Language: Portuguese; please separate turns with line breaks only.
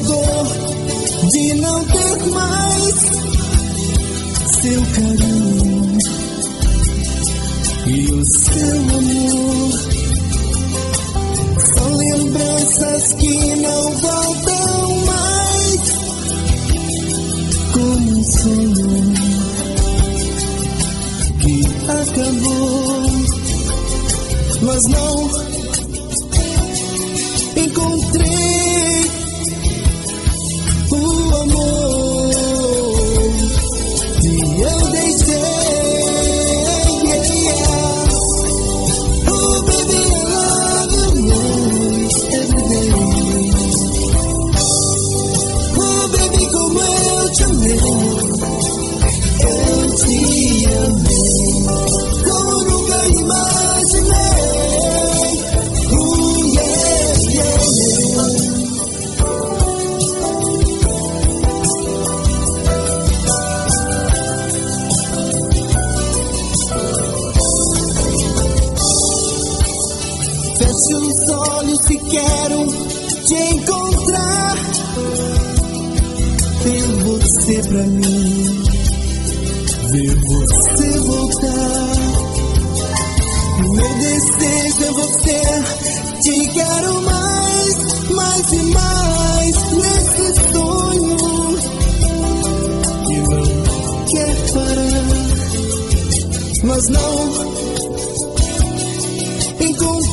dor de não ter mais seu carinho e o seu amor. São lembranças que não voltam mais, como um sonho que acabou, mas não encontrei o amor que eu deixei. Oh baby, I love you most every day. Oh baby, como eu te amei, eu te amei como nunca imaginei. Feche os olhos se quero te encontrar, ter você pra mim, ver você voltar. Meu desejo é você, te quero mais, mais e mais nesse sonho que não quer parar, mas não encontrar